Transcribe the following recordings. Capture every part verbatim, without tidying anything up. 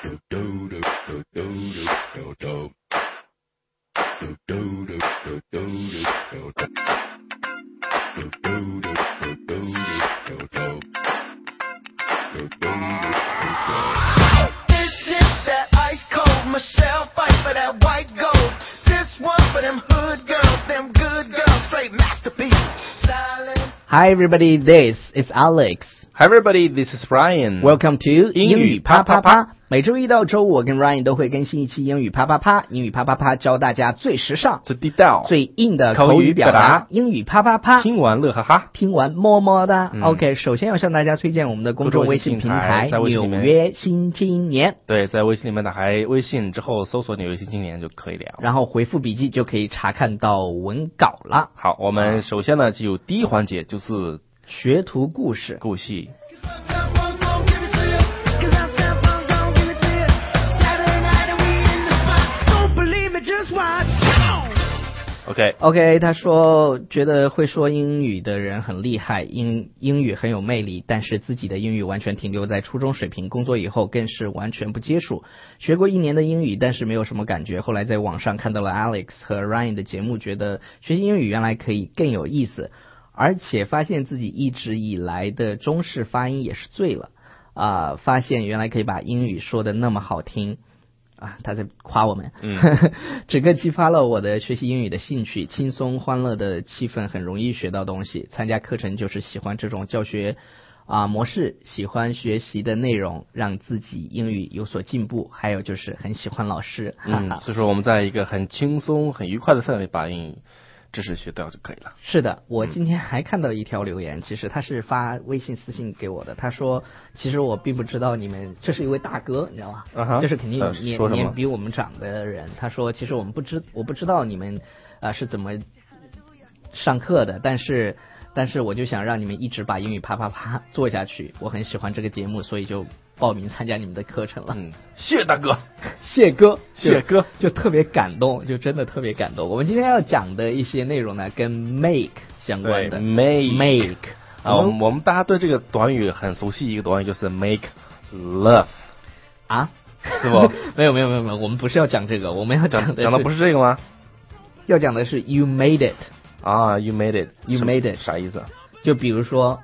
Hi everybody, this is Alex. Hi everybody, this is Ryan. Welcome to 英语英语啪啪啪啪啪。每周一到周五，我跟 Ryan 都会更新一期英语啪啪啪。英语啪啪啪教大家最时尚、 最地道、 最硬的口口语表语表达达。英语啪啪啪， 听完乐哈哈。 听完么么哒。 嗯 OK， 首先要向大家推荐我们的公众微信平台《 公众微信平台纽约新青年》， 对，在微信里面打开微信之后，搜索“纽约新青年”就可以了。 然后回复笔记就可以查看到文稿了。 好，我们首先呢，就有第一环节，就是学徒故事。 故事。OK OK， 他说觉得会说英语的人很厉害，英英语很有魅力，但是自己的英语完全停留在初中水平，工作以后更是完全不接触。学过一年的英语，但是没有什么感觉。后来在网上看到了 Alex 和 Ryan 的节目，觉得学习英语原来可以更有意思，而且发现自己一直以来的中式发音也是醉了啊、呃！发现原来可以把英语说得那么好听。啊，他在夸我们， 嗯， 整个激发了我的学习英语的兴趣，轻松欢乐的气氛很容易学到东西。参加课程就是喜欢这种教学啊、呃、模式，喜欢学习的内容，让自己英语有所进步。还有就是很喜欢老师， 嗯，所以说我们在一个很轻松、很愉快的氛围把英语知识学到就可以了。 是的，我今天还看到一条留言，其实他是发微信私信给我的，他说其实我并不知道你们，这是一位大哥你知道吗、 uh-huh, 就是肯定有年、 呃、 年比我们长的人，他说其实我们不知我不知道你们啊、呃、是怎么上课的，但是但是我就想让你们一直把英语啪啪啪做下去，我很喜欢这个节目，所以就报名参加你们的课程了。 嗯，谢谢大哥， 谢哥， 谢哥， 就特别感动，就真的特别感动。我们今天要讲的一些内容呢，跟 make 相关的。 make make 啊，我们我们大家对这个短语很熟悉，一个短语就是 make love 啊， 是不？ 没有没有没有没有，我们不是要讲这个，我们要讲的是讲的不是这个吗？ 要讲的是 you made it 啊 ，you made it，you made it 啥意思？ 就比如说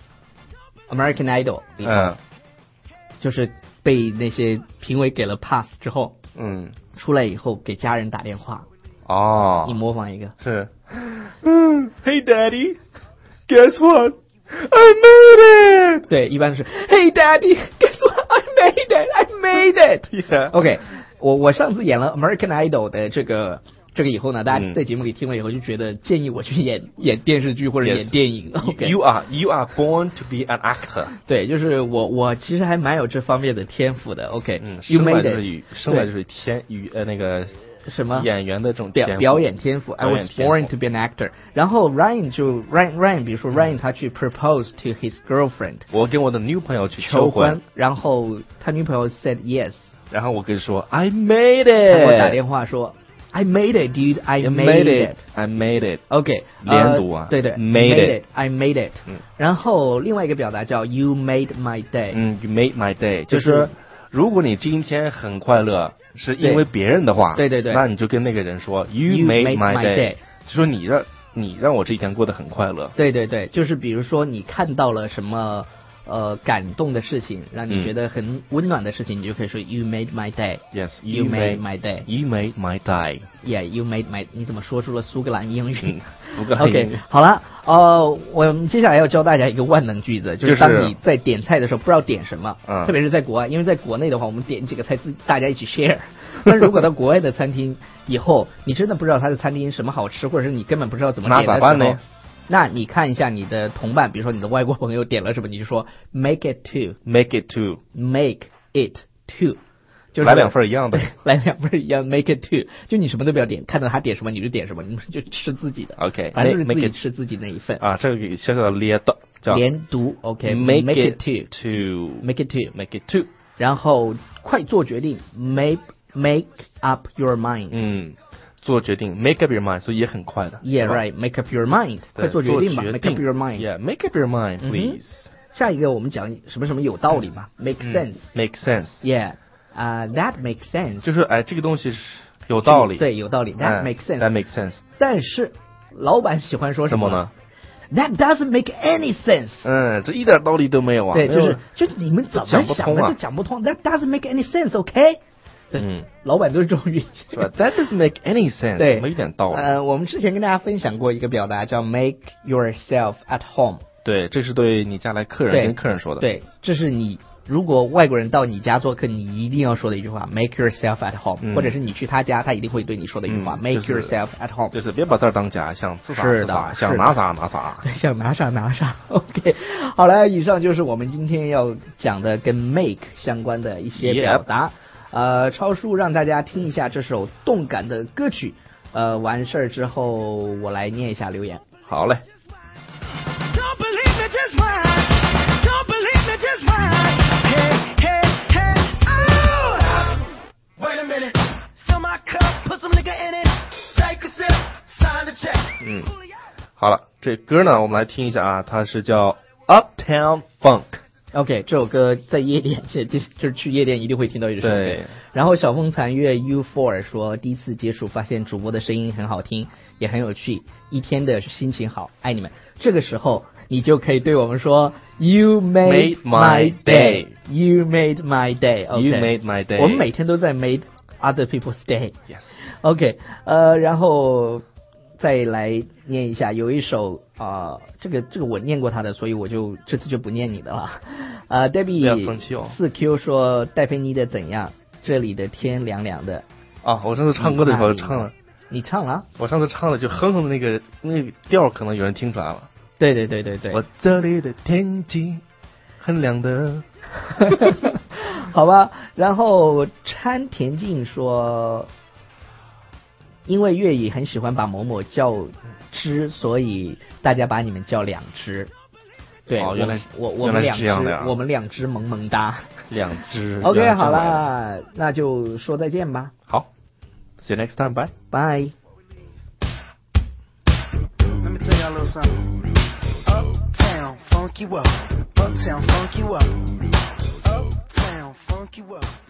American Idol 里头。 嗯。 就是被那些评委给了 pass 之后， 嗯， 出来以后给家人打电话。 哦， 你模仿一个。 是。嗯 ，Hey Daddy, guess what? I made it. 对，一般是 Hey Daddy, guess what? I made it. I made it. Yeah. OK， 我我上次演了 American Idol 的这个。这个以后呢，大家在节目里听了以后就觉得建议我去演演电视剧或者演电影。 Yes. OK， You are you are born to be an actor。 对，就是我我其实还蛮有这方面的天赋的。OK， 嗯， you 生来 made 就是 it， 与生来就是天与呃那个什么演员的这种天表表演天赋。I was born to be an actor。然后 Ryan 就 Ryan Ryan， 比如说 Ryan 他去 propose to his girlfriend， 我跟我的女朋友去求婚， 然后他女朋友 said yes， 然后我跟说 I made it， 他给我打电话说。I made it, dude. I made, made it. I made it. OK， 连读啊， 呃、对对 ，made it. I made it。嗯，然后另外一个表达叫 You made my day。 嗯 ，You made my day， 就是如果你今天很快乐，是因为别人的话， 对对对， 那你就跟那个人说 You, you made, made my day，, day 就说你让你让我这一天过得很快乐。 对对对，就是比如说你看到了什么。呃，感动的事情，让你觉得很温暖的事情，嗯、你就可以说 You made my day. Yes, you, you made, made my day. You made my day. Yeah, you made my. 你怎么说出了苏格兰英语？ 嗯、苏格兰英语。 OK， 好了，呃，我们接下来要教大家一个万能句子，就是当你在点菜的时候不知道点什么， 嗯、 特别是在国外，因为在国内的话，我们点几个菜自大家一起 share。但如果到国外的餐厅以后，你真的不知道他的餐厅什么好吃，或者是你根本不知道怎么点的时候， 那咋办呢？ 那你看一下你的同伴，比如说你的外国朋友点了什么，你就说 make it to make it to make it to， 就是来两份一样的， 来两份一样 make it to， 就你什么都不要点，看到他点什么你就点什么，你们就吃自己的 ，OK， 反正就是自己吃自己那一份啊，这个小小的连读叫连读 ，OK， make, make it to to make it to make it to， 然后快做决定 make make up your mind， 嗯。做决定 make up your mind， 所以也很快的。 Yeah, right. Make up your mind. 快做决定吧。Make up your mind. Yeah, make up your mind, please.、嗯、 下一个我们讲什么什么有道理嘛、嗯、？Make sense.、 嗯、make sense. Yeah. 啊、uh, ，That makes sense， 就是哎，这个东西是有道理， 对，有道理 ，That makes sense，That makes sense。 但是老板喜欢说什么呢 ？That doesn't make any sense。 嗯，这一点道理都没有啊。 对，就是就是你们怎么想的就讲不通。That doesn't make any sense，OK？、Okay？ 嗯， 老板都是这种语气， 是吧 ？That doesn't make any sense， 对， 没一点道理。 呃，我们之前跟大家分享过一个表达叫 "make yourself at home"。 对，这是对你家来客人跟客人说的。 对，这是你如果外国人到你家做客，你一定要说的一句话 "make yourself at home"，、嗯、或者是你去他家，他一定会对你说的一句话、嗯、"make yourself at home"， 就是别把这儿当家，想吃啥吃啥，想拿啥拿啥， 想拿啥拿啥。OK， 好了，以上就是我们今天要讲的跟 make 相关的一些表达。Yep。呃，超叔让大家听一下这首动感的歌曲。呃，完事儿之后我来念一下留言。 好嘞。嗯，好了，这歌呢，我们来听一下啊，它是叫 Uptown Funk。OK， 这首歌在夜店，这这就是去夜店一定会听到一首歌。 对。 然后小风残月 U 四 说，第一次接触发现主播的声音很好听，也很有趣，一天的心情好，爱你们。这个时候你就可以对我们说 You made my day, You made my day, You made my day。 我们每天都在 made other people's day。Yes。OK， 呃，然后再来念一下，有一首啊、呃，这个这个我念过他的，所以我就这次就不念你的了。呃 ，Debbie 四 Q 说戴菲妮的怎样？这里的天凉凉的。 啊，我上次唱歌的时候唱了。 你唱了？ 我上次唱了就哼哼的那个那个调，可能有人听出来了。 对对对对对。 我这里的天气很凉的。 好吧，然后参田静说。因为粤语很喜欢把某某叫只，所以大家把你们叫两只。对， 哦，原来我我们两只， 啊、 我们两只萌萌哒。 两只。 OK， 好啦，那就说再见吧。 好 ，See you next time. Bye. Bye. Let me tell y'all a little something. Uptown, funk you up. Uptown, funk you up. Uptown, funk you up.